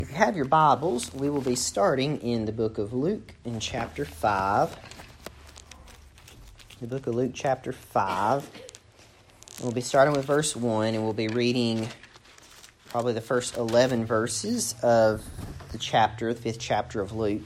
If you have your Bibles, we will be starting in the book of Luke in chapter 5. The book of Luke chapter 5. We'll be starting with verse 1, and we'll be reading probably the first 11 verses of the chapter, the 5th chapter of Luke.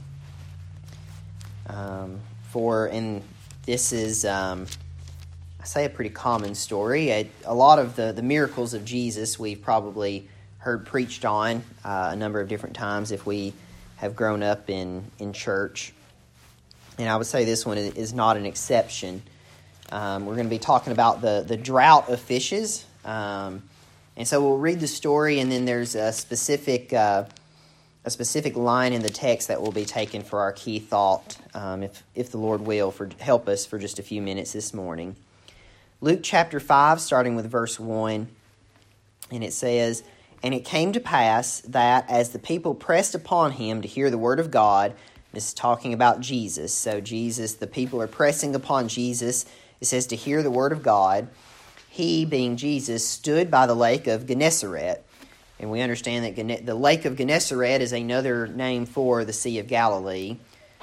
This is, I say, a pretty common story. A lot of the miracles of Jesus we've probably heard preached on a number of different times if we have grown up in church. And I would say this one is not an exception. We're going to be talking about the drought of fishes. And so we'll read the story, and then there's a specific line in the text that will be taken for our key thought, if the Lord will, help us for just a few minutes this morning. Luke chapter 5, starting with verse 1, and it says, "And it came to pass that as the people pressed upon him to hear the word of God," this is talking about Jesus, so Jesus, the people are pressing upon Jesus, it says to hear the word of God, "He," being Jesus, "stood by the lake of Gennesaret." And we understand that the lake of Gennesaret is another name for the Sea of Galilee.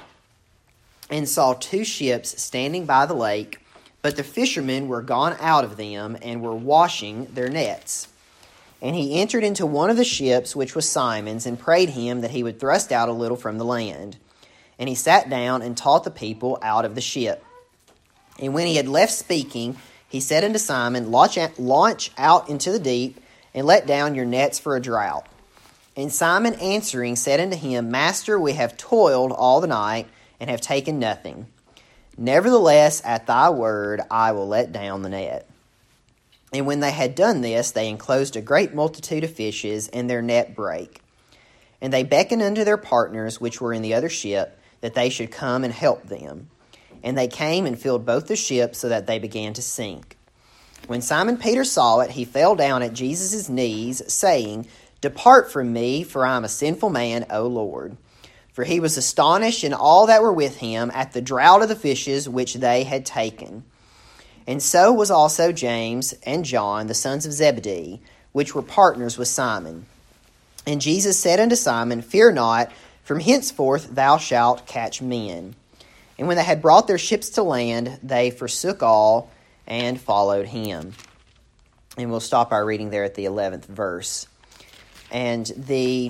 "And saw two ships standing by the lake, but the fishermen were gone out of them and were washing their nets. And he entered into one of the ships, which was Simon's, and prayed him that he would thrust out a little from the land. And he sat down and taught the people out of the ship. And when he had left speaking, he said unto Simon, Launch out into the deep, and let down your nets for a draught. And Simon answering said unto him, Master, we have toiled all the night, and have taken nothing. Nevertheless, at thy word, I will let down the net. And when they had done this, they enclosed a great multitude of fishes, and their net brake. And they beckoned unto their partners, which were in the other ship, that they should come and help them. And they came and filled both the ships, so that they began to sink. When Simon Peter saw it, he fell down at Jesus' knees, saying, Depart from me, for I am a sinful man, O Lord. For he was astonished, and all that were with him, at the draught of the fishes which they had taken. And so was also James and John, the sons of Zebedee, which were partners with Simon. And Jesus said unto Simon, Fear not, from henceforth thou shalt catch men. And when they had brought their ships to land, they forsook all and followed him." And we'll stop our reading there at the 11th verse. And the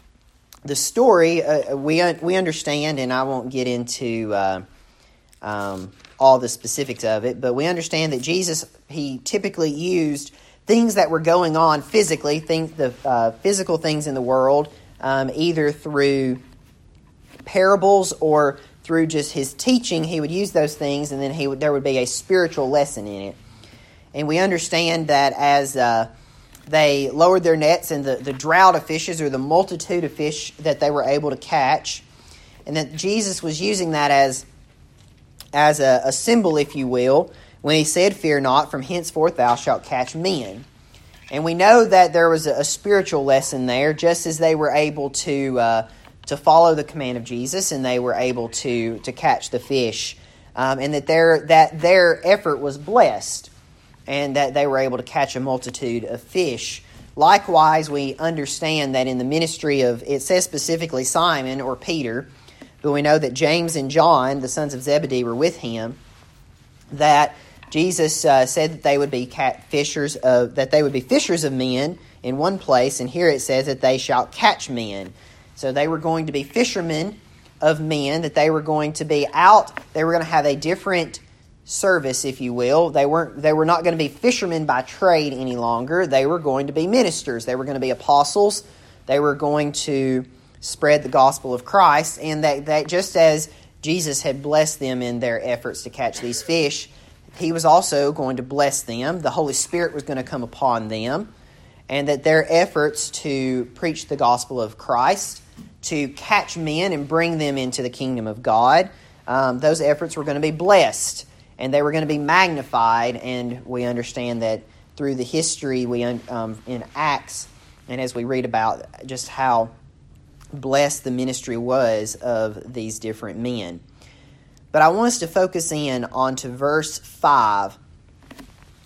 story, we understand, and I won't get into all the specifics of it, but we understand that Jesus, he typically used things that were going on physically, the physical things in the world, either through parables or through just his teaching. He would use those things, and then there would be a spiritual lesson in it. And we understand that as they lowered their nets, and the drought of fishes, or the multitude of fish that they were able to catch, and that Jesus was using that as a symbol, if you will, when he said, Fear not, from henceforth thou shalt catch men. And we know that there was a spiritual lesson there, just as they were able to follow the command of Jesus, and they were able to catch the fish, and that their effort was blessed, and that they were able to catch a multitude of fish. Likewise, we understand that in the ministry of, it says specifically Simon or Peter, but we know that James and John, the sons of Zebedee, were with him, that Jesus said that they would be fishers of men in one place, and here it says that they shall catch men. So they were going to be fishermen of men, that they were going to be out, they were going to have a different service, if you will. They were not going to be fishermen by trade any longer. They were going to be ministers. They were going to be apostles. They were going to spread the gospel of Christ, and that just as Jesus had blessed them in their efforts to catch these fish, he was also going to bless them. The Holy Spirit was going to come upon them, and that their efforts to preach the gospel of Christ, to catch men and bring them into the kingdom of God, those efforts were going to be blessed, and they were going to be magnified. And we understand that through the history in Acts, and as we read about just how blessed the ministry was of these different men. But I want us to focus in onto verse 5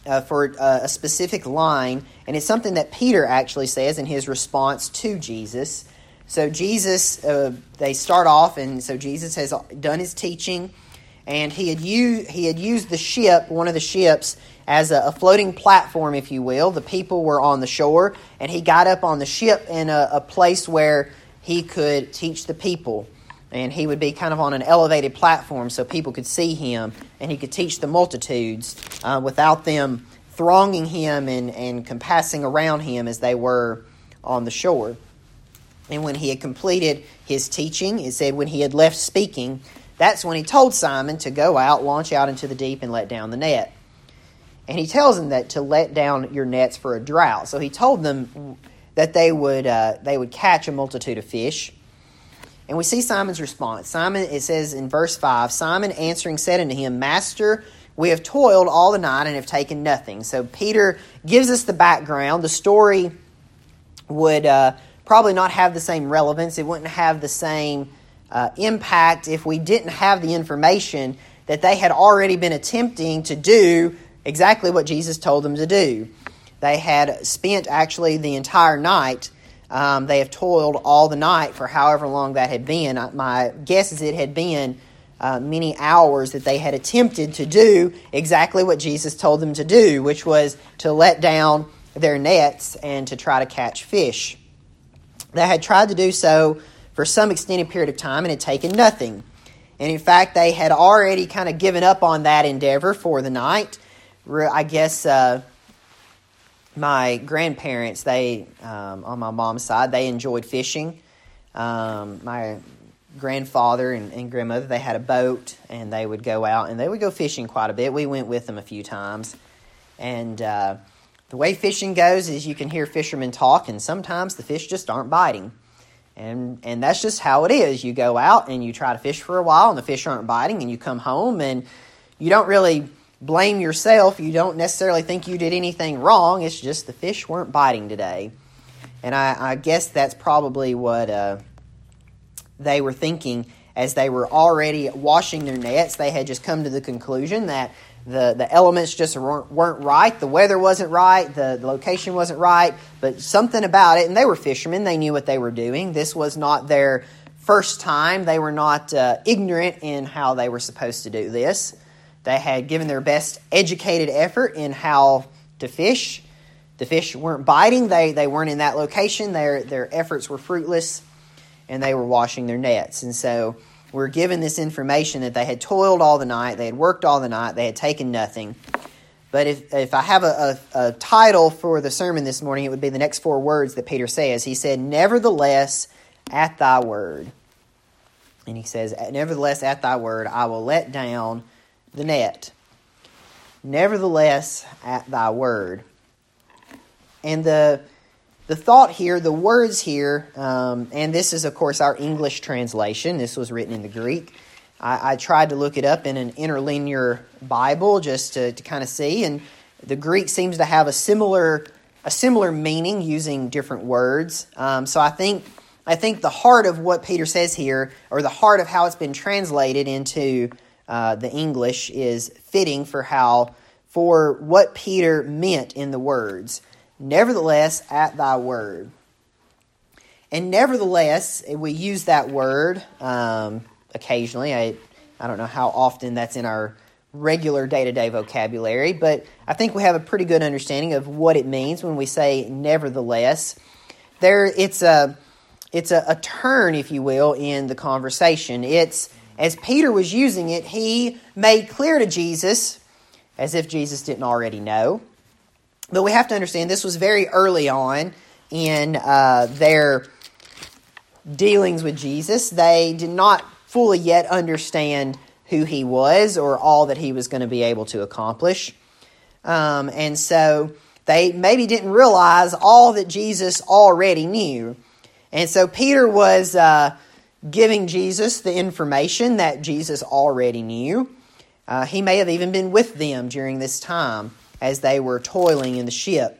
for a specific line, and it's something that Peter actually says in his response to Jesus. So Jesus, they start off, and so Jesus has done his teaching, and he had used the ship, one of the ships, as a floating platform, if you will. The people were on the shore, and he got up on the ship in a place where he could teach the people. And he would be kind of on an elevated platform so people could see him, and he could teach the multitudes without them thronging him and compassing around him as they were on the shore. And when he had completed his teaching, it said when he had left speaking, that's when he told Simon to go out, launch out into the deep, and let down the net. And he tells them that to let down your nets for a drought. So he told them that they would catch a multitude of fish. And we see Simon's response. Simon, it says in verse 5, Simon answering said unto him, Master, we have toiled all the night and have taken nothing. So Peter gives us the background. The story would probably not have the same relevance. It wouldn't have the same impact if we didn't have the information that they had already been attempting to do exactly what Jesus told them to do. They had spent actually the entire night. They have toiled all the night for however long that had been. My guess is it had been many hours that they had attempted to do exactly what Jesus told them to do, which was to let down their nets and to try to catch fish. They had tried to do so for some extended period of time and had taken nothing. And in fact, they had already kind of given up on that endeavor for the night. I guess my grandparents, on my mom's side, they enjoyed fishing. My grandfather and grandmother, they had a boat, and they would go out, and they would go fishing quite a bit. We went with them a few times. And the way fishing goes is you can hear fishermen talk, and sometimes the fish just aren't biting. And that's just how it is. You go out, and you try to fish for a while, and the fish aren't biting, and you come home, and you don't really blame yourself. You don't necessarily think you did anything wrong. It's just the fish weren't biting today. And I guess that's probably what they were thinking as they were already washing their nets. They had just come to the conclusion that the elements just weren't right. The weather wasn't right. The location wasn't right. But something about it, and they were fishermen. They knew what they were doing. This was not their first time. They were not ignorant in how they were supposed to do this. They had given their best educated effort in how to fish. The fish weren't biting. They weren't in that location. Their efforts were fruitless, and they were washing their nets. And so we're given this information that they had toiled all the night, they had worked all the night, they had taken nothing. But if I have a title for the sermon this morning, it would be the next 4 words that Peter says. He said, Nevertheless, at thy word. And he says, Nevertheless, at thy word, I will let down the net. Nevertheless, at thy word. And the thought here, the words here, and this is, of course, our English translation. This was written in the Greek. I tried to look it up in an interlinear Bible just to kind of see, and the Greek seems to have a similar meaning using different words. So I think the heart of what Peter says here, or the heart of how it's been translated into the English, is fitting for what Peter meant in the words. Nevertheless, at thy word. And nevertheless, we use that word occasionally. I don't know how often that's in our regular day-to-day vocabulary, but I think we have a pretty good understanding of what it means when we say nevertheless. It's a turn, if you will, in the conversation. It's, as Peter was using it, he made clear to Jesus, as if Jesus didn't already know. But we have to understand this was very early on in their dealings with Jesus. They did not fully yet understand who he was or all that he was going to be able to accomplish. And so they maybe didn't realize all that Jesus already knew. And so Peter was giving Jesus the information that Jesus already knew. He may have even been with them during this time as they were toiling in the ship.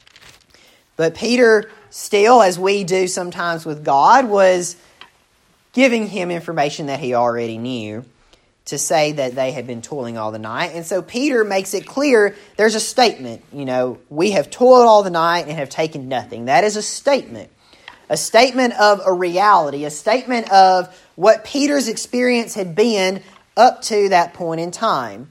But Peter, still, as we do sometimes with God, was giving him information that he already knew. to say that they had been toiling all the night. And so Peter makes it clear there's a statement. We have toiled all the night and have taken nothing. That is a statement of a reality, a statement of what Peter's experience had been up to that point in time.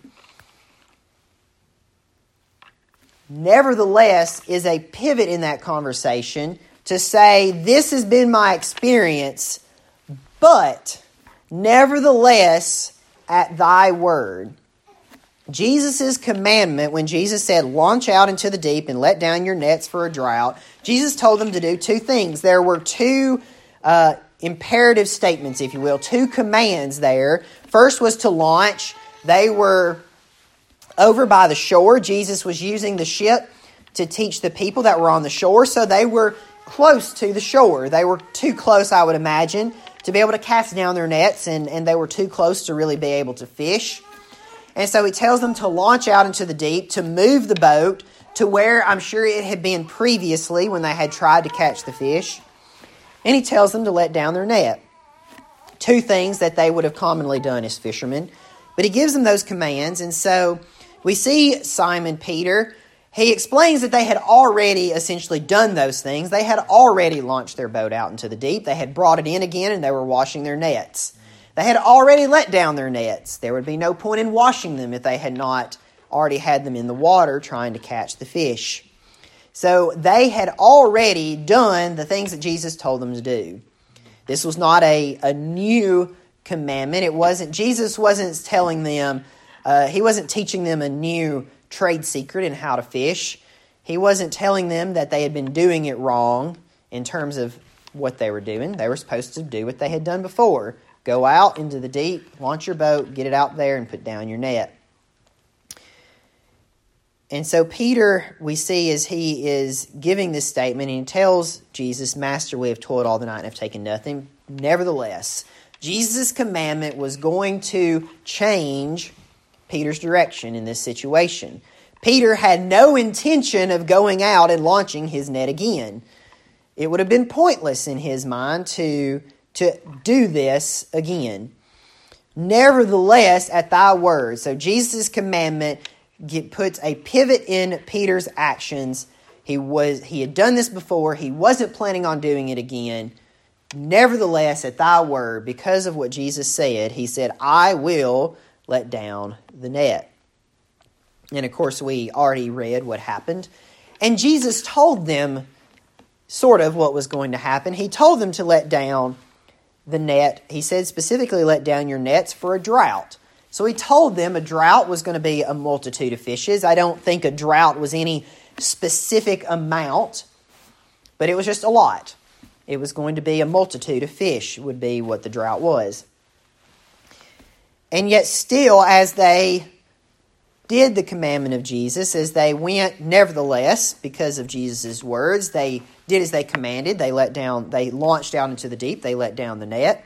Nevertheless is a pivot in that conversation to say, this has been my experience, but nevertheless, at thy word. Jesus' commandment, when Jesus said, launch out into the deep and let down your nets for a drought, Jesus told them to do two things. There were two imperative statements, if you will, two commands there. First was to launch. They were over by the shore. Jesus was using the ship to teach the people that were on the shore, so they were close to the shore. They were too close, I would imagine, to be able to cast down their nets, and they were too close to really be able to fish. And so he tells them to launch out into the deep, to move the boat to where I'm sure it had been previously when they had tried to catch the fish. And he tells them to let down their net. Two things that they would have commonly done as fishermen. But he gives them those commands, and so we see Simon Peter. He explains that they had already essentially done those things. They had already launched their boat out into the deep. They had brought it in again, and they were washing their nets. They had already let down their nets. There would be no point in washing them if they had not already had them in the water trying to catch the fish. So they had already done the things that Jesus told them to do. This was not a new commandment. Jesus wasn't telling them, he wasn't teaching them a new trade secret in how to fish. He wasn't telling them that they had been doing it wrong in terms of what they were doing. They were supposed to do what they had done before. Go out into the deep, launch your boat, get it out there, and put down your net. And so Peter, we see as he is giving this statement, and he tells Jesus, Master, we have toiled all the night and have taken nothing. Nevertheless, Jesus' commandment was going to change Peter's direction in this situation. Peter had no intention of going out and launching his net again. It would have been pointless in his mind to do this again. Nevertheless, at thy word. So Jesus' commandment puts a pivot in Peter's actions. He had done this before. He wasn't planning on doing it again. Nevertheless, at thy word, because of what Jesus said, he said, I will let down the net. And of course, we already read what happened. And Jesus told them sort of what was going to happen. He told them to let down the net. He said specifically, let down your nets for a drought. So he told them a drought was going to be a multitude of fishes. I don't think a drought was any specific amount, but it was just a lot. It was going to be a multitude of fish would be what the drought was. And yet still, as they did the commandment of Jesus, as they went, nevertheless, because of Jesus' words, they did as they commanded. They launched out into the deep. They let down the net.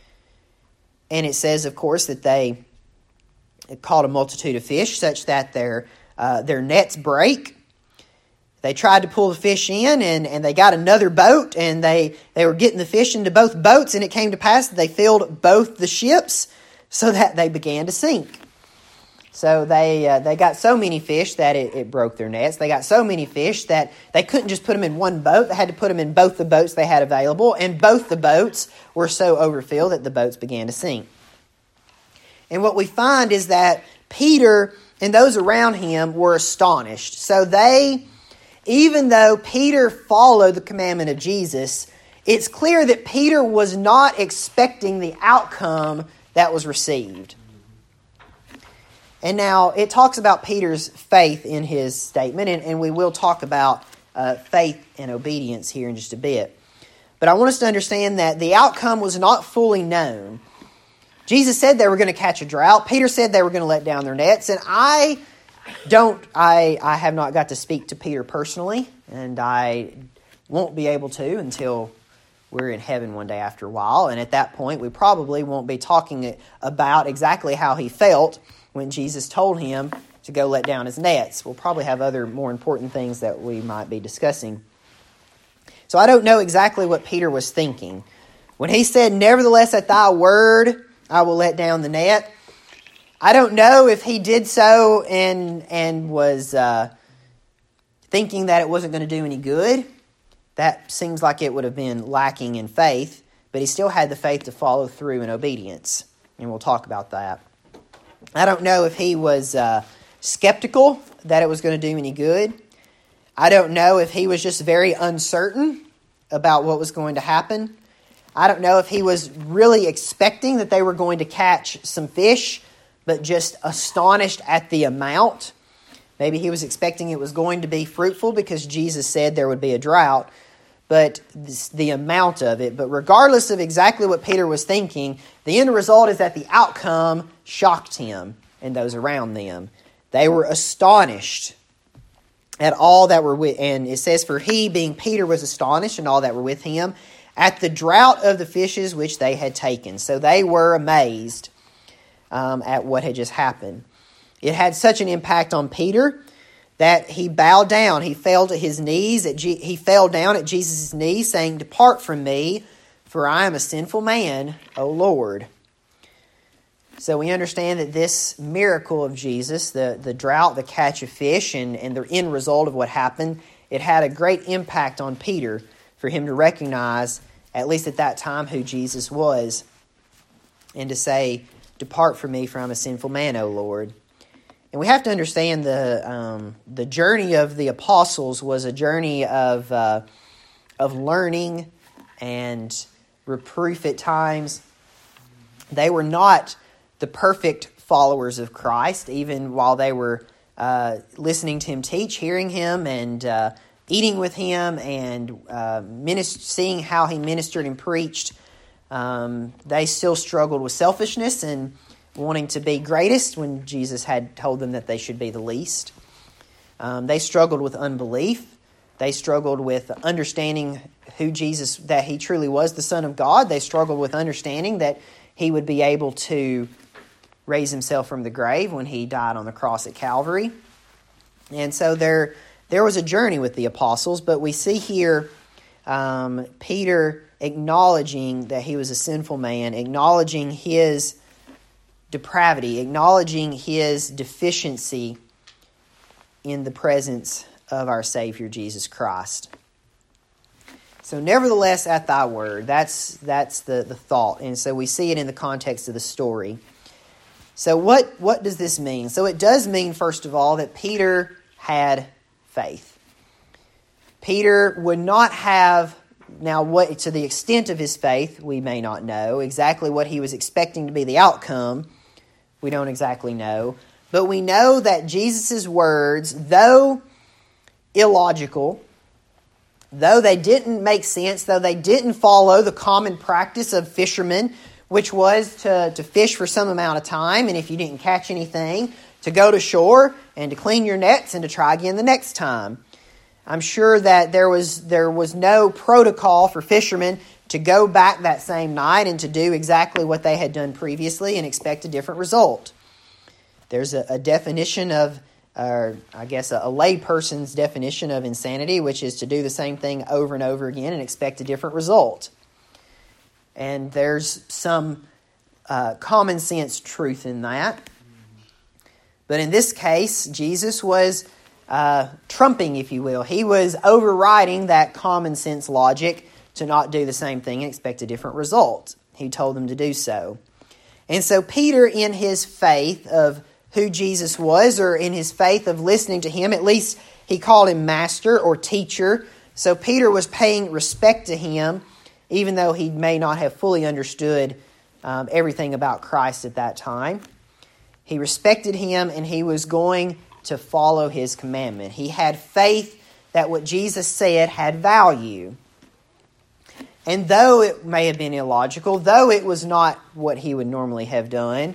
And it says, of course, that they caught a multitude of fish such that their nets break. They tried to pull the fish in, and they got another boat, and they were getting the fish into both boats, and it came to pass that they filled both the ships so that they began to sink. So they got so many fish that it broke their nets. They got so many fish that they couldn't just put them in one boat. They had to put them in both the boats they had available, and both the boats were so overfilled that the boats began to sink. And what we find is that Peter and those around him were astonished. So even though Peter followed the commandment of Jesus, it's clear that Peter was not expecting the outcome that was received. And now it talks about Peter's faith in his statement, and we will talk about faith and obedience here in just a bit. But I want us to understand that the outcome was not fully known. Jesus said they were going to catch a drought. Peter said they were going to let down their nets. And I have not got to speak to Peter personally, and I won't be able to until we're in heaven one day after a while. And at that point, we probably won't be talking about exactly how he felt when Jesus told him to go let down his nets. We'll probably have other more important things that we might be discussing. So I don't know exactly what Peter was thinking. When he said, nevertheless, at thy word, I will let down the net, I don't know if he did so and was thinking that it wasn't going to do any good. That seems like it would have been lacking in faith, but he still had the faith to follow through in obedience, and we'll talk about that. I don't know if he was skeptical that it was going to do any good. I don't know if he was just very uncertain about what was going to happen. I don't know if he was really expecting that they were going to catch some fish, but just astonished at the amount. Maybe he was expecting it was going to be fruitful because Jesus said there would be a drought, but the amount of it. But regardless of exactly what Peter was thinking, the end result is that the outcome shocked him and those around them. They were astonished at all that were with, and it says, for he, being Peter, was astonished, and all that were with him, at the draught of the fishes which they had taken. So they were amazed at what had just happened. It had such an impact on Peter that he bowed down. He fell to his knees. He fell down at Jesus' knees, saying, "Depart from me, for I am a sinful man, O Lord." So we understand that this miracle of Jesus, the drought, the catch of fish, and the end result of what happened, it had a great impact on Peter for him to recognize, at least at that time, who Jesus was, and to say, "Depart from me, for I'm a sinful man, O Lord." And we have to understand the journey of the apostles was a journey of learning and reproof at times. They were not the perfect followers of Christ, even while they were listening to him teach, hearing him, and eating with him, and seeing how he ministered and preached. They still struggled with selfishness and wanting to be greatest when Jesus had told them that they should be the least. They struggled with unbelief. They struggled with understanding who Jesus, that he truly was the Son of God. They struggled with understanding that he would be able to raise himself from the grave when he died on the cross at Calvary. And so there was a journey with the apostles, but we see here Peter acknowledging that he was a sinful man, acknowledging his depravity, acknowledging his deficiency in the presence of our Savior Jesus Christ. So nevertheless, at thy word, that's the thought. And so we see it in the context of the story. So what does this mean? So it does mean, first of all, that Peter had faith. Peter would not have, now what to the extent of his faith, we may not know. Exactly what he was expecting to be the outcome, we don't exactly know. But we know that Jesus' words, though illogical, though they didn't make sense, though they didn't follow the common practice of fishermen, which was to fish for some amount of time, and if you didn't catch anything, to go to shore and to clean your nets and to try again the next time. I'm sure that there was no protocol for fishermen to go back that same night and to do exactly what they had done previously and expect a different result. There's a definition of, I guess a layperson's definition of insanity, which is to do the same thing over and over again and expect a different result. And there's some common sense truth in that. But in this case, Jesus was trumping, if you will. He was overriding that common sense logic to not do the same thing and expect a different result. He told them to do so. And so Peter, in his faith of who Jesus was, or in his faith of listening to him, at least he called him master or teacher. So Peter was paying respect to him, even though he may not have fully understood everything about Christ at that time. He respected him, and he was going to follow his commandment. He had faith that what Jesus said had value. And though it may have been illogical, though it was not what he would normally have done,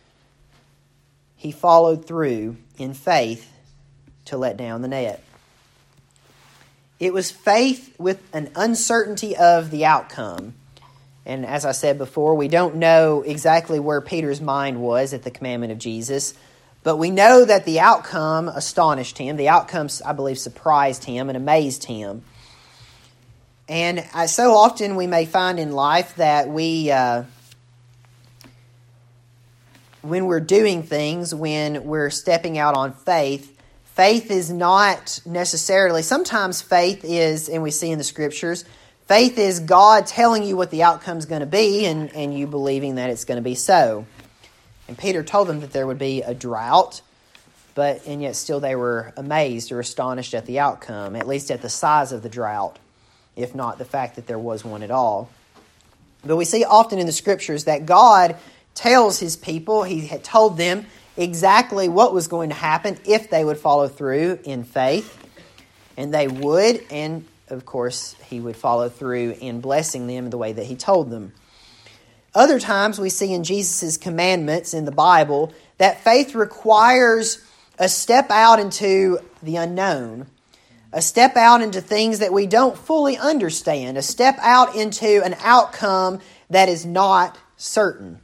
he followed through in faith to let down the net. It was faith with an uncertainty of the outcome. And as I said before, we don't know exactly where Peter's mind was at the commandment of Jesus, but we know that the outcome astonished him. The outcome, I believe, surprised him and amazed him. And so often we may find in life that we when we're doing things, when we're stepping out on faith, faith is not necessarily, sometimes faith is, and we see in the Scriptures, faith is God telling you what the outcome's going to be and you believing that it's going to be so. And Peter told them that there would be a drought, and yet still they were amazed or astonished at the outcome, at least at the size of the drought, if not the fact that there was one at all. But we see often in the Scriptures that God tells His people, He had told them exactly what was going to happen if they would follow through in faith. And they would, and of course He would follow through in blessing them the way that He told them. Other times we see in Jesus' commandments in the Bible that faith requires a step out into the unknown, a step out into things that we don't fully understand, a step out into an outcome that is not certain.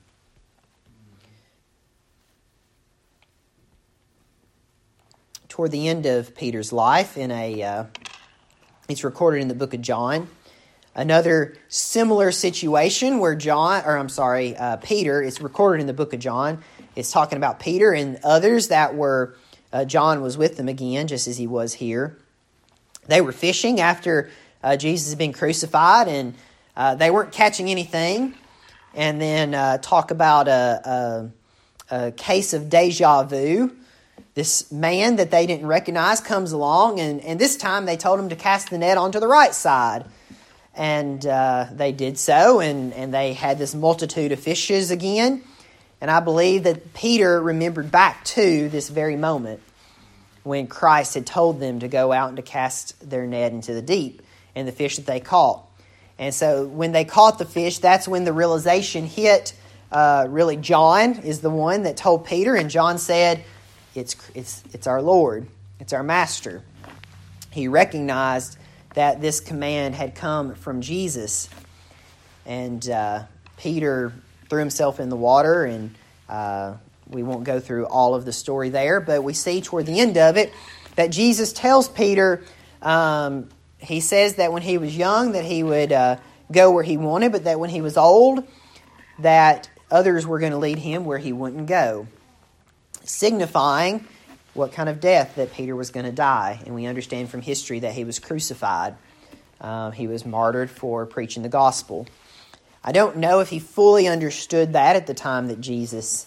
Toward the end of Peter's life, it's recorded in the book of John, another similar situation where Peter, it's recorded in the book of John. It's talking about Peter and others that were, John was with them again, just as he was here. They were fishing after Jesus had been crucified, and they weren't catching anything. And then talk about a case of deja vu. This man that they didn't recognize comes along, and this time they told him to cast the net onto the right side. And they did so, and they had this multitude of fishes again. And I believe that Peter remembered back to this very moment when Christ had told them to go out and to cast their net into the deep and the fish that they caught. And so when they caught the fish, that's when the realization hit. Really, John is the one that told Peter, and John said, it's our Lord, it's our Master. He recognized that this command had come from Jesus. And Peter threw himself in the water, and we won't go through all of the story there, but we see toward the end of it that Jesus tells Peter, he says that when he was young that he would go where he wanted, but that when he was old that others were going to lead him where he wouldn't go, signifying what kind of death that Peter was going to die. And we understand from history that he was crucified. He was martyred for preaching the gospel. I don't know if he fully understood that at the time that Jesus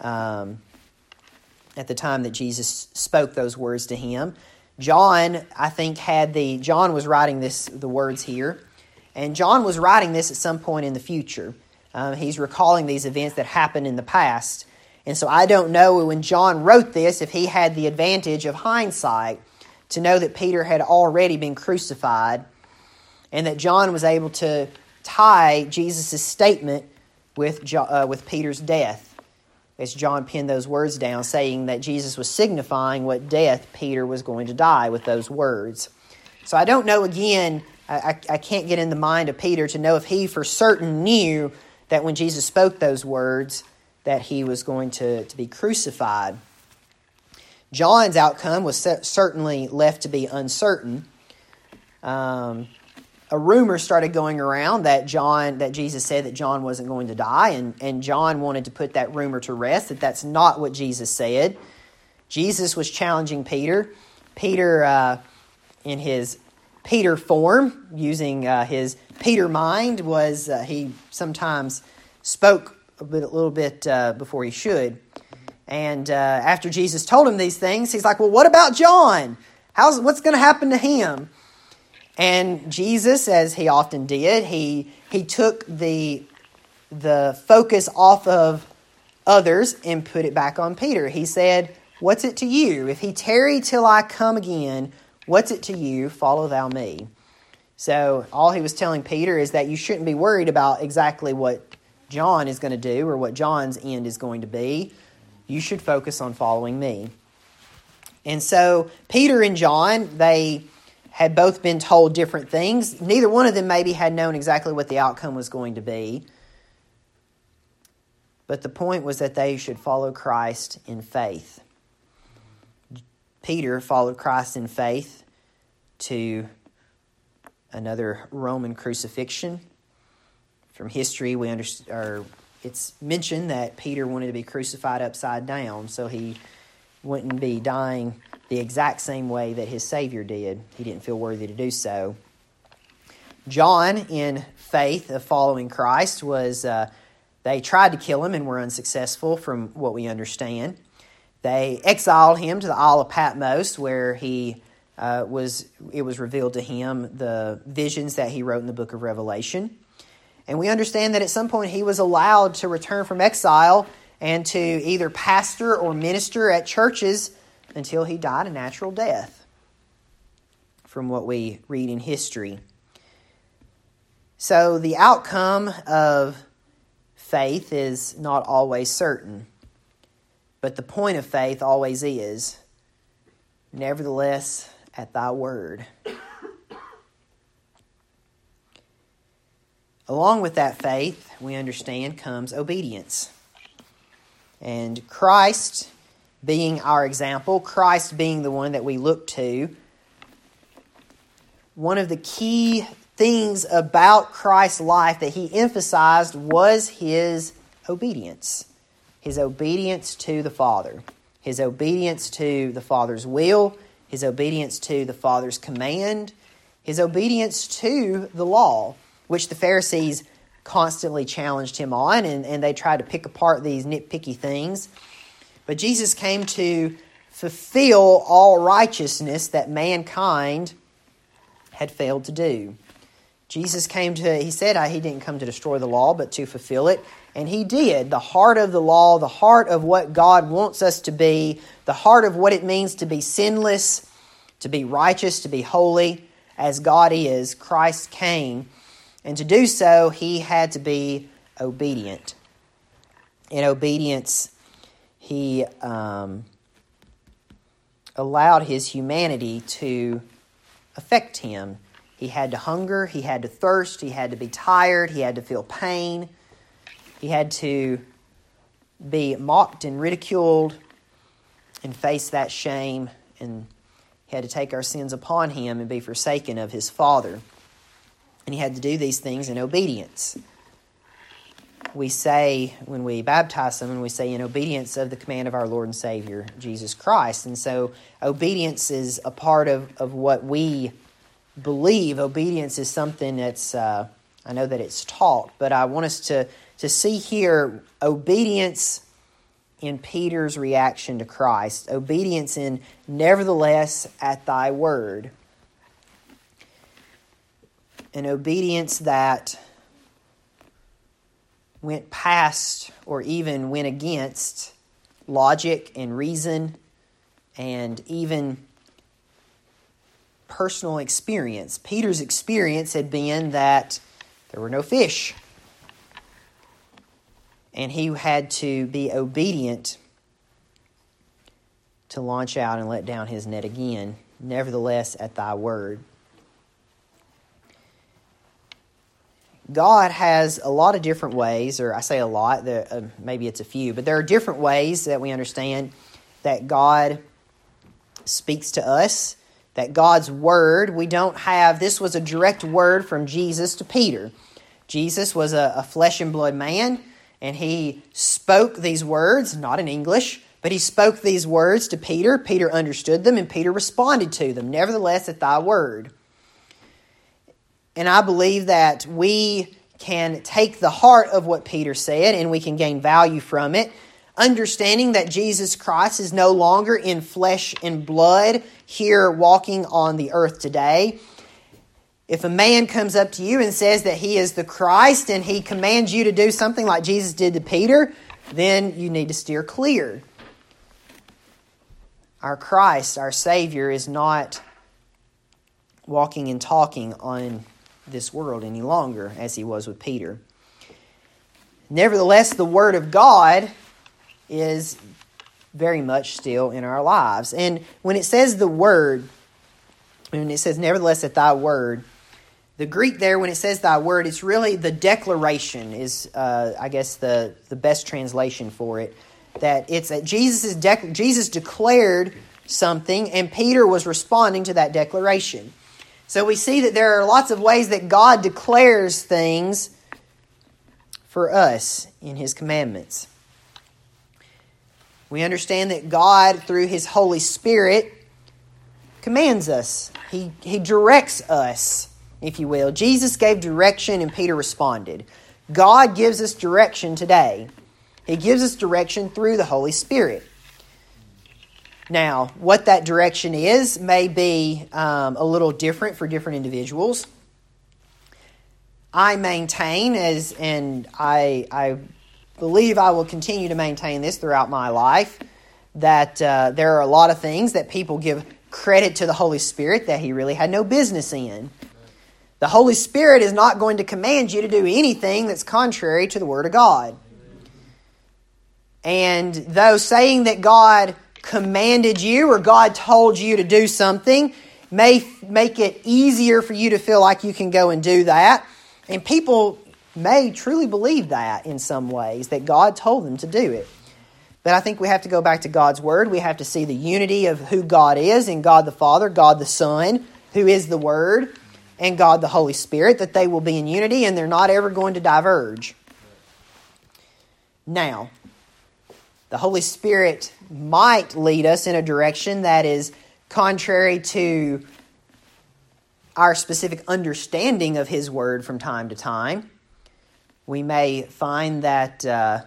spoke those words to him. John, I think, John was writing the words here, and John was writing this at some point in the future. He's recalling these events that happened in the past. And so I don't know when John wrote this if he had the advantage of hindsight to know that Peter had already been crucified and that John was able to tie Jesus' statement with Peter's death, as John penned those words down, saying that Jesus was signifying what death Peter was going to die with those words. So I don't know, again, I can't get in the mind of Peter to know if he for certain knew that when Jesus spoke those words that he was going to be crucified. John's outcome was certainly left to be uncertain. A rumor started going around that Jesus said that John wasn't going to die, and John wanted to put that rumor to rest, that that's not what Jesus said. Jesus was challenging Peter. Peter, in his Peter form, using his Peter mind, he sometimes spoke a little bit before he should. And after Jesus told him these things, he's like, well, what about John? What's going to happen to him? And Jesus, as he often did, he took the focus off of others and put it back on Peter. He said, what's it to you? If he tarry till I come again, what's it to you? Follow thou me. So all he was telling Peter is that you shouldn't be worried about exactly what John is going to do or what John's end is going to be. You should focus on following me. And so Peter and John, they had both been told different things. Neither one of them maybe had known exactly what the outcome was going to be. But the point was that they should follow Christ in faith. Peter followed Christ in faith to another Roman crucifixion. From history, we it's mentioned that Peter wanted to be crucified upside down so he wouldn't be dying the exact same way that his Savior did. He didn't feel worthy to do so. John, in faith of following Christ, they tried to kill him and were unsuccessful from what we understand. They exiled him to the Isle of Patmos, where it was revealed to him the visions that he wrote in the book of Revelation. And we understand that at some point he was allowed to return from exile and to either pastor or minister at churches until he died a natural death, from what we read in history. So the outcome of faith is not always certain, but the point of faith always is, nevertheless, at thy word. Along with that faith, we understand, comes obedience. And Christ being our example, Christ being the one that we look to, one of the key things about Christ's life that he emphasized was his obedience. His obedience to the Father. His obedience to the Father's will. His obedience to the Father's command. His obedience to the law, which the Pharisees constantly challenged him on, and they tried to pick apart these nitpicky things. But Jesus came to fulfill all righteousness that mankind had failed to do. Jesus he said he didn't come to destroy the law, but to fulfill it. And he did. The heart of the law, the heart of what God wants us to be, the heart of what it means to be sinless, to be righteous, to be holy, as God is, Christ came. And to do so, he had to be obedient. In obedience, he allowed his humanity to affect him. He had to hunger, he had to thirst, he had to be tired, he had to feel pain. He had to be mocked and ridiculed and face that shame. And he had to take our sins upon him and be forsaken of his Father. And he had to do these things in obedience. We say, when we baptize someone, we say in obedience of the command of our Lord and Savior, Jesus Christ. And so obedience is a part of what we believe. Obedience is something that's, I know that it's taught, but I want us to see here obedience in Peter's reaction to Christ. Obedience in nevertheless at thy word. An obedience that went past or even went against logic and reason and even personal experience. Peter's experience had been that there were no fish. And he had to be obedient to launch out and let down his net again. Nevertheless, at thy word. God has a lot of different ways, or I say a lot, maybe it's a few, but there are different ways that we understand that God speaks to us, that God's word, this was a direct word from Jesus to Peter. Jesus was a flesh and blood man, and he spoke these words, not in English, but he spoke these words to Peter. Peter understood them, and Peter responded to them. Nevertheless, at thy word. And I believe that we can take the heart of what Peter said, and we can gain value from it, understanding that Jesus Christ is no longer in flesh and blood here walking on the earth today. If a man comes up to you and says that he is the Christ and he commands you to do something like Jesus did to Peter, then you need to steer clear. Our Christ, our Savior, is not walking and talking on this world any longer as he was with Peter. Nevertheless, the Word of God is very much still in our lives. And when it says the Word, when it says, nevertheless at thy word, the Greek there, when it says thy word, it's really the declaration is, I guess, the best translation for it. That it's that Jesus declared something, and Peter was responding to that declaration. So we see that there are lots of ways that God declares things for us in His commandments. We understand that God, through His Holy Spirit, commands us. He directs us, if you will. Jesus gave direction and Peter responded. God gives us direction today. He gives us direction through the Holy Spirit. Now, what that direction is may be a little different for different individuals. I maintain, and I believe I will continue to maintain this throughout my life, that there are a lot of things that people give credit to the Holy Spirit that He really had no business in. The Holy Spirit is not going to command you to do anything that's contrary to the Word of God. And though saying that God commanded you or God told you to do something may make it easier for you to feel like you can go and do that, and people may truly believe that in some ways, that God told them to do it. But I think we have to go back to God's Word. We have to see the unity of who God is in God the Father, God the Son, who is the Word, and God the Holy Spirit, that they will be in unity and they're not ever going to diverge. Now, the Holy Spirit might lead us in a direction that is contrary to our specific understanding of His Word from time to time. We may find that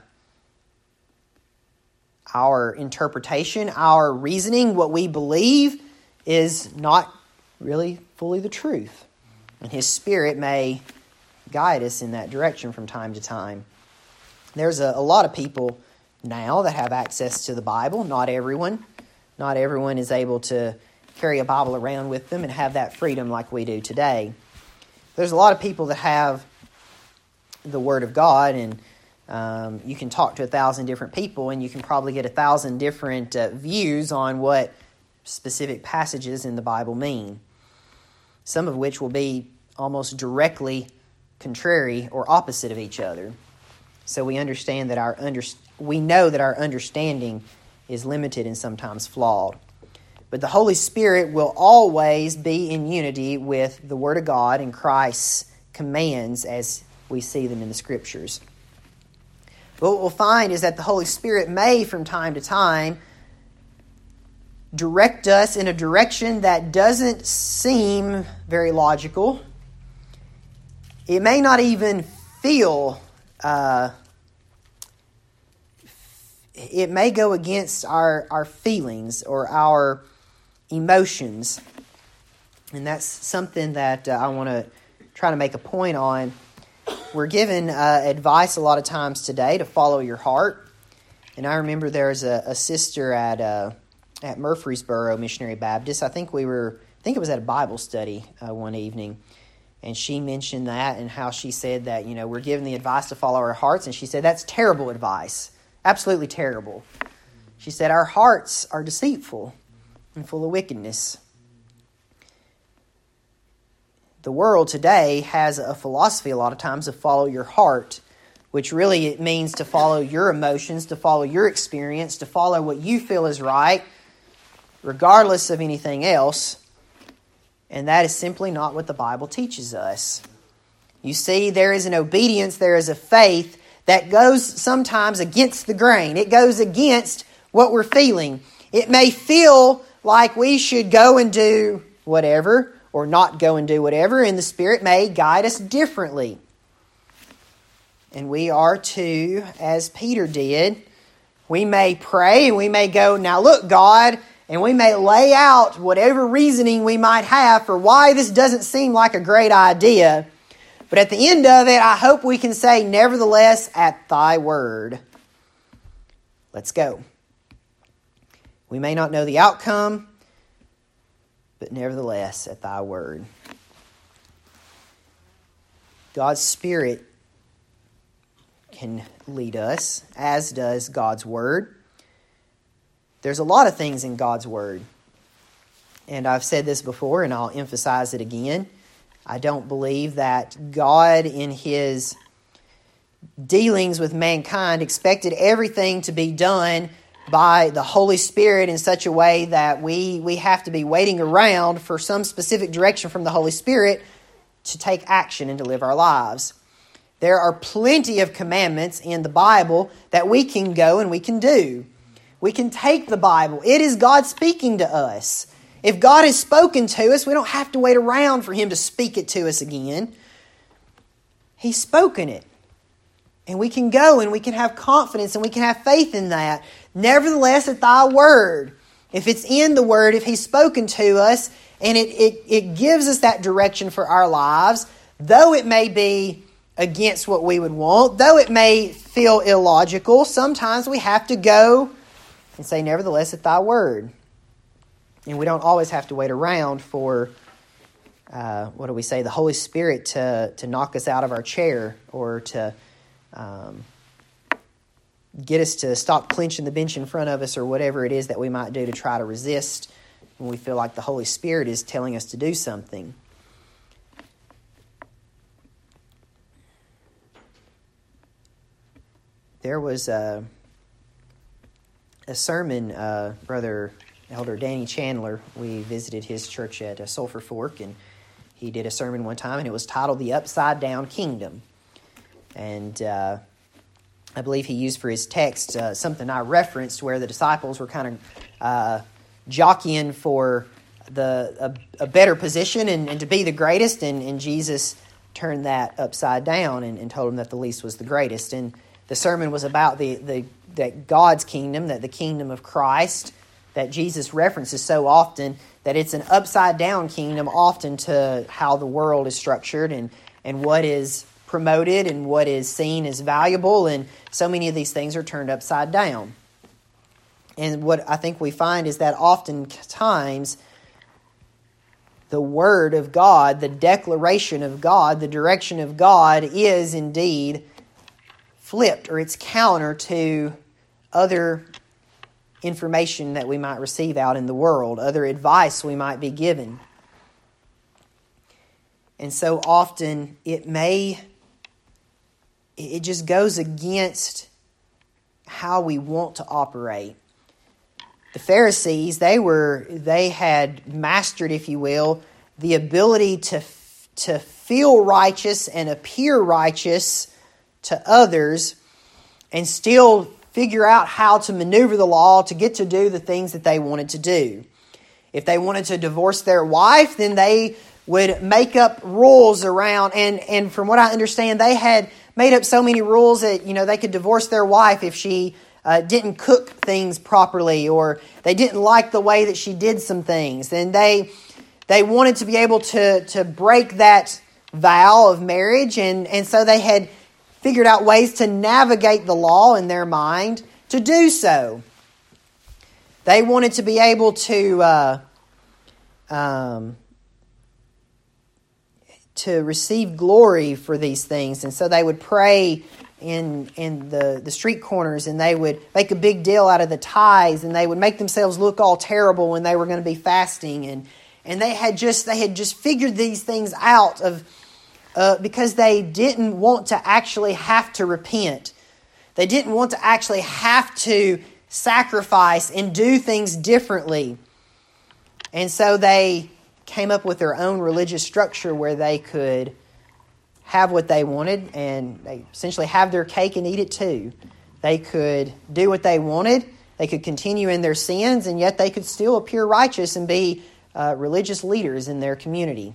our interpretation, our reasoning, what we believe is not really fully the truth. And His Spirit may guide us in that direction from time to time. There's a lot of people now that have access to the Bible. Not everyone. Not everyone is able to carry a Bible around with them and have that freedom like we do today. There's a lot of people that have the Word of God, and you can talk to 1,000 different people, and you can probably get 1,000 different views on what specific passages in the Bible mean. Some of which will be almost directly contrary or opposite of each other. So we understand that we know that our understanding is limited and sometimes flawed. But the Holy Spirit will always be in unity with the Word of God and Christ's commands as we see them in the Scriptures. But what we'll find is that the Holy Spirit may, from time to time, direct us in a direction that doesn't seem very logical. It may not even feel, it may go against our feelings or our emotions. And that's something that I want to try to make a point on. We're given advice a lot of times today to follow your heart. And I remember there's a sister at Murfreesboro Missionary Baptist. I think it was at a Bible study one evening. And she mentioned that and how she said that, we're given the advice to follow our hearts. And she said, that's terrible advice. Absolutely terrible. She said, our hearts are deceitful and full of wickedness. The world today has a philosophy a lot of times to follow your heart, which really it means to follow your emotions, to follow your experience, to follow what you feel is right, regardless of anything else. And that is simply not what the Bible teaches us. You see, there is an obedience, there is a faith that goes sometimes against the grain. It goes against what we're feeling. It may feel like we should go and do whatever, or not go and do whatever, and the Spirit may guide us differently. And we are to, as Peter did, we may pray and we may go, now look, God, and we may lay out whatever reasoning we might have for why this doesn't seem like a great idea. But at the end of it, I hope we can say, nevertheless, at thy word. Let's go. We may not know the outcome, but nevertheless, at thy word. God's Spirit can lead us, as does God's word. There's a lot of things in God's word. And I've said this before, and I'll emphasize it again. I don't believe that God, in His dealings with mankind, expected everything to be done by the Holy Spirit in such a way that we have to be waiting around for some specific direction from the Holy Spirit to take action and to live our lives. There are plenty of commandments in the Bible that we can go and we can do. We can take the Bible. It is God speaking to us. If God has spoken to us, we don't have to wait around for Him to speak it to us again. He's spoken it. And we can go and we can have confidence and we can have faith in that. Nevertheless, at Thy word, if it's in the Word, if He's spoken to us, and it gives us that direction for our lives, though it may be against what we would want, though it may feel illogical, sometimes we have to go and say, nevertheless, at Thy word. And we don't always have to wait around for, the Holy Spirit to knock us out of our chair or to get us to stop clenching the bench in front of us or whatever it is that we might do to try to resist when we feel like the Holy Spirit is telling us to do something. There was a sermon, Brother Elder Danny Chandler, we visited his church at Sulphur Fork, and he did a sermon one time, and it was titled The Upside Down Kingdom. And I believe he used for his text something I referenced where the disciples were kind of jockeying for a better position and to be the greatest, and Jesus turned that upside down and told them that the least was the greatest. And the sermon was about that God's kingdom, that the kingdom of Christ, that Jesus references so often, that it's an upside-down kingdom often to how the world is structured and what is promoted and what is seen as valuable, and so many of these things are turned upside down. And what I think we find is that oftentimes the Word of God, the declaration of God, the direction of God is indeed flipped, or it's counter to other information that we might receive out in the world, other advice we might be given. And so often it just goes against how we want to operate. The Pharisees, they had mastered, if you will, the ability to feel righteous and appear righteous to others and still figure out how to maneuver the law to get to do the things that they wanted to do. If they wanted to divorce their wife, then they would make up rules around, and from what I understand, they had made up so many rules that, they could divorce their wife if she didn't cook things properly, or they didn't like the way that she did some things. And they wanted to be able to break that vow of marriage, and so they had figured out ways to navigate the law in their mind to do so. They wanted to be able to receive glory for these things, and so they would pray in the street corners, and they would make a big deal out of the tithes, and they would make themselves look all terrible when they were going to be fasting, and they had just figured these things out because they didn't want to actually have to repent. They didn't want to actually have to sacrifice and do things differently. And so they came up with their own religious structure where they could have what they wanted, and they essentially have their cake and eat it too. They could do what they wanted. They could continue in their sins, and yet they could still appear righteous and be religious leaders in their community.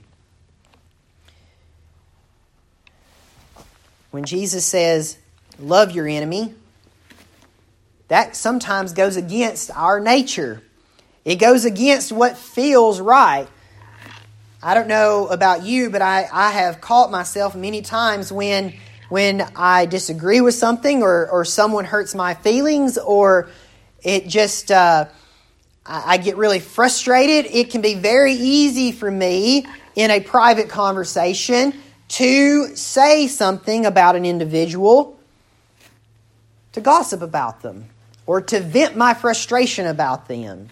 When Jesus says, love your enemy, that sometimes goes against our nature. It goes against what feels right. I don't know about you, but I have caught myself many times when I disagree with something or someone hurts my feelings, or it just, I get really frustrated. It can be very easy for me in a private conversation to say something about an individual, to gossip about them, or to vent my frustration about them.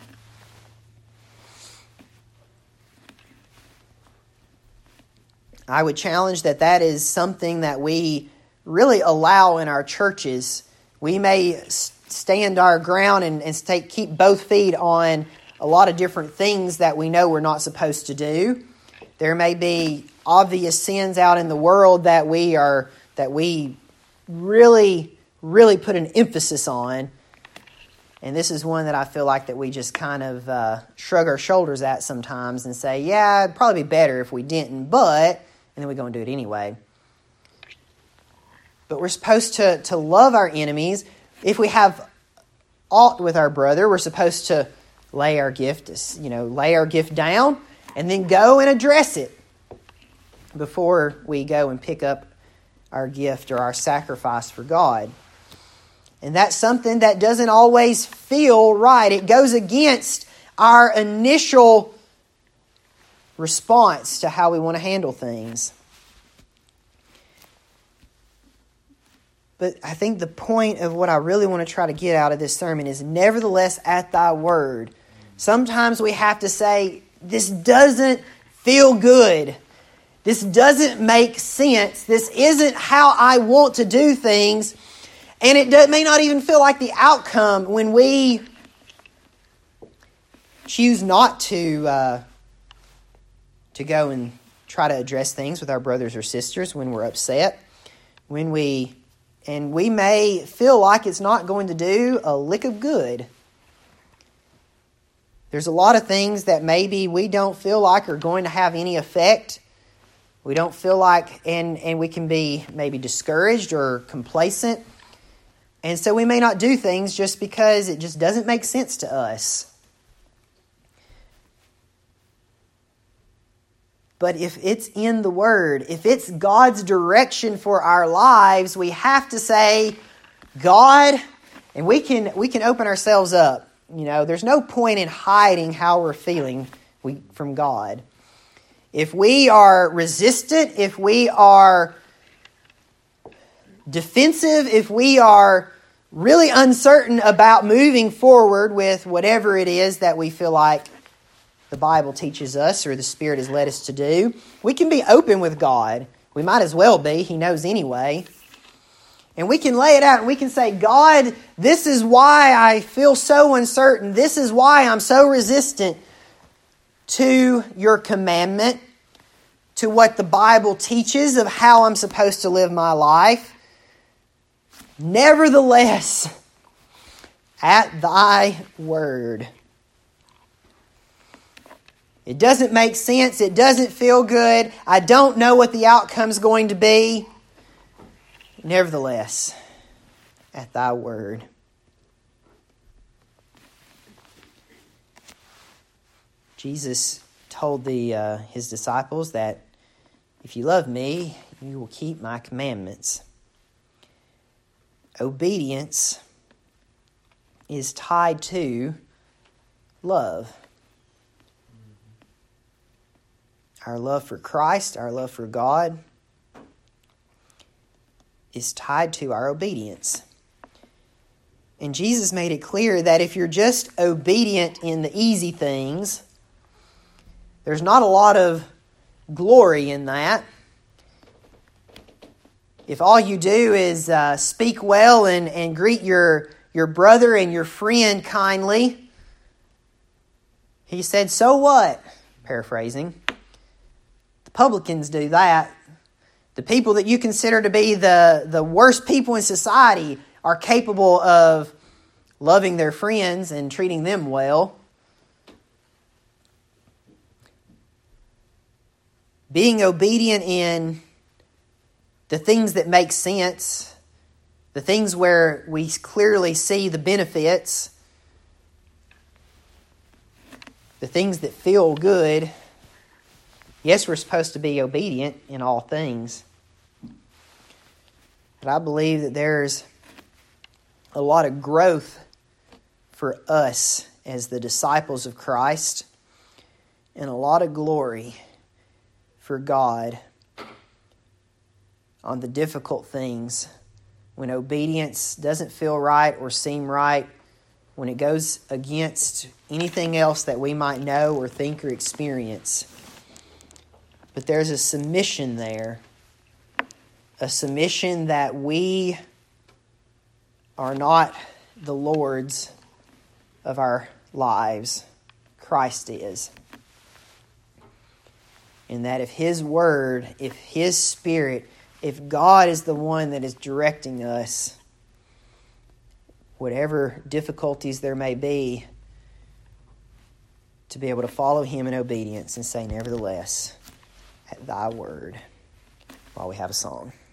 I would challenge that is something that we really allow in our churches. We may stand our ground and keep both feet on a lot of different things that we know we're not supposed to do. There may be obvious sins out in the world that that we really, really put an emphasis on. And this is one that I feel like that we just kind of shrug our shoulders at sometimes and say, yeah, it'd probably be better if we didn't, but, and then we go and do it anyway. But we're supposed to love our enemies. If we have aught with our brother, we're supposed to lay our gift down and then go and address it before we go and pick up our gift or our sacrifice for God. And that's something that doesn't always feel right. It goes against our initial response to how we want to handle things. But I think the point of what I really want to try to get out of this sermon is, nevertheless, at thy word. Sometimes we have to say, this doesn't feel good. This doesn't make sense. This isn't how I want to do things. And it may not even feel like the outcome when we choose not to go and try to address things with our brothers or sisters when we're upset. And we may feel like it's not going to do a lick of good. There's a lot of things that maybe we don't feel like are going to have any effect. We don't feel like, and we can be maybe discouraged or complacent. And so we may not do things just because it just doesn't make sense to us. But if it's in the Word, if it's God's direction for our lives, we have to say, God, and we can open ourselves up. There's no point in hiding how we're feeling from God. If we are resistant, if we are defensive, if we are really uncertain about moving forward with whatever it is that we feel like the Bible teaches us or the Spirit has led us to do, we can be open with God. We might as well be. He knows anyway. And we can lay it out and we can say, God, this is why I feel so uncertain. This is why I'm so resistant to your commandment, to what the Bible teaches of how I'm supposed to live my life. Nevertheless, at thy word. It doesn't make sense. It doesn't feel good. I don't know what the outcome's going to be. Nevertheless, at thy word. Jesus told his disciples that if you love me, you will keep my commandments. Obedience is tied to love. Our love for Christ, our love for God, is tied to our obedience. And Jesus made it clear that if you're just obedient in the easy things, there's not a lot of glory in that. If all you do is speak well and greet your brother and your friend kindly, he said, so what? Paraphrasing. The publicans do that. The people that you consider to be the worst people in society are capable of loving their friends and treating them well. Being obedient in the things that make sense, the things where we clearly see the benefits, the things that feel good. Yes, we're supposed to be obedient in all things. But I believe that there's a lot of growth for us as the disciples of Christ and a lot of glory for God on the difficult things when obedience doesn't feel right or seem right, when it goes against anything else that we might know or think or experience. But there's a submission there, a submission that we are not the lords of our lives. Christ is. And that if His Word, if His Spirit if God is the one that is directing us, whatever difficulties there may be, to be able to follow Him in obedience and say, nevertheless, at Thy word, while we have a song.